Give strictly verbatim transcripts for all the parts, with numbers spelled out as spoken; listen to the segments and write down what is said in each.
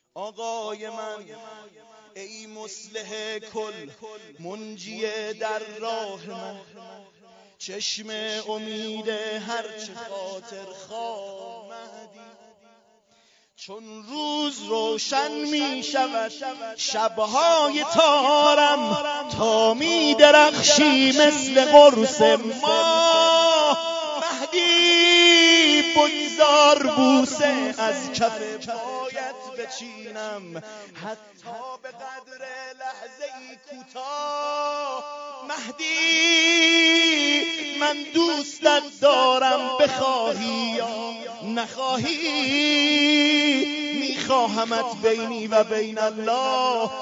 آقای من ای مصلح کل منجی در راه من، چشم امید هرچه خاطر خواه مهدی. چون روز روشن می شود شبهای تارم، تا می درخشی مثل قرص ماه مهدی. بگذار بوسه از کف پایت بچینم، حتی به قدر لحظه ای کوتاه مهدی. من دوستت دارم بخواهی یا نخواهی، میخواهمت بینی و بین الله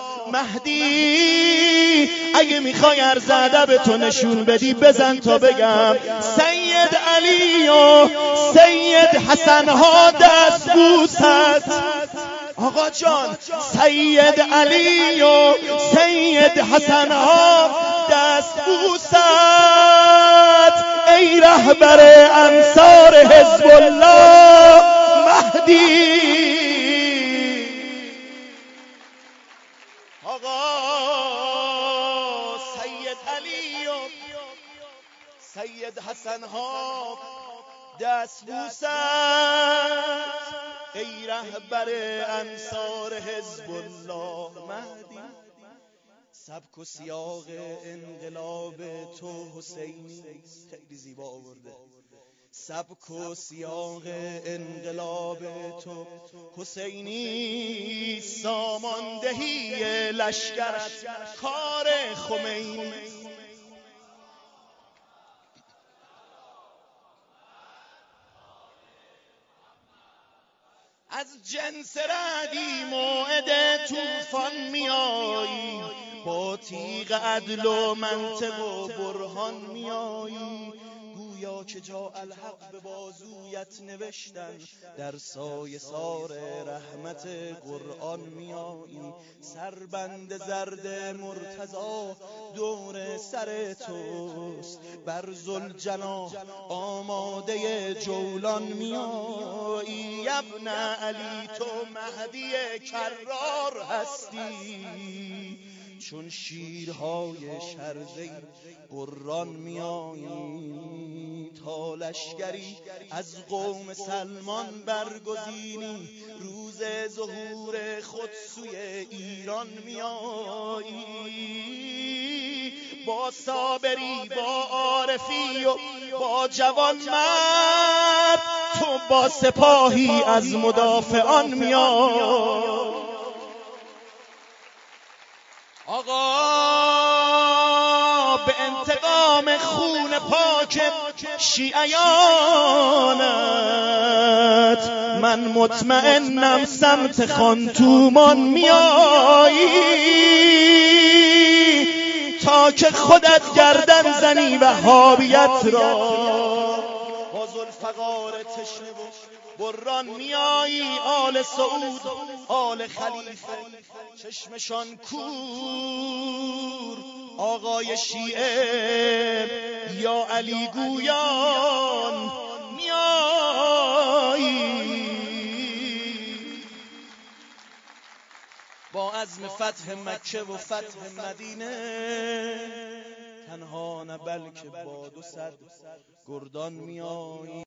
مهدی. اگه میخوای عرض ادب تو نشون بدی بزن تا بگم سید علی و سید حسن ها دست بوست. آقا جان سید علی و سید حسن ها دست بوست. ای رهبر انصار حزب الله مهدی. آقا سید علی و سید حسن ها دست بوست. ای رهبر انصار حزب الله مهدی. سبک و سیاق انقلاب تو حسینی خیلی زیبا آورده. سبک و سیاق انقلاب تو حسینی، ساماندهی لشکرت کار خمینی. از جنس رعدی موعد طوفان میایی، با تیغ عدل و منطق و برهان میایی. گویا که جا الحق به بازویت نوشتن، در سایه سار رحمت قرآن میایی. سربند زرد مرتضی دور سر توست، بر ذوالجناح آماده جولان میایی. ابن علی تو مهدی کرار هستی، چون شیرهای شرزه قرآن میایی. تا لشکری از قوم سلمان برگزینی، روز ظهور خود سوی ایران میایی. با صابری با عارفی و با جوان مرد، تو با سپاهی از مدافعان میایی. آقا به انتقام خون پاک شیعیانت، من مطمئنم سمت خانتومان میایی. تا که خودت گردن زنی وهابیت را، با ذوالفقار تشنه و بران میایی. آل سعود آل خلیفه چشمشان کور، آقای شیعه یا علی گویان میایی. با عزم فتح مکه و فتح مدینه، تنها نه بلکه با دو صد گردان میایی.